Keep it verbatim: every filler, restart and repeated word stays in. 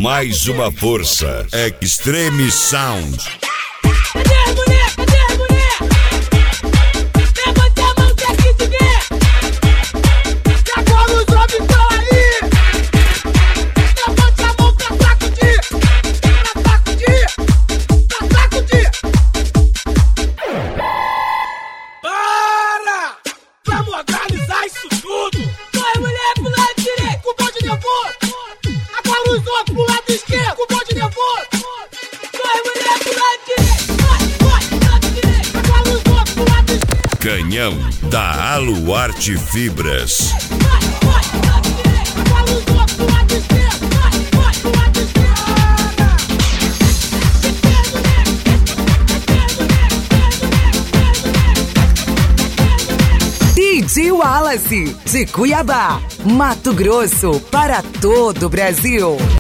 mais uma força. Extreme Sound. Cadê a mulher? Cadê a mulher? Levanta a mão que aqui te vê. Que agora os homens estão aí. Levanta a mão pra sacudir. Pra sacudir. Pra sacudir. Para! Vamos organizar isso tudo. Vai, mulher, pro lado direito, com o bonde nervoso. Agora os outros pro lado esquerdo, com o bonde nervoso. Vai, mulher, pro lado direito. Vai, vai, pro lado direito. Agora os outros pro lado esquerdo. Canhão da Aluarte Fibras. Vai, vai, pro lado direito. Agora os outros pro lado esquerdo. Vai, vai, pro lado esquerdo. D J Wallace, de Cuiabá, Mato Grosso, para todo o Brasil.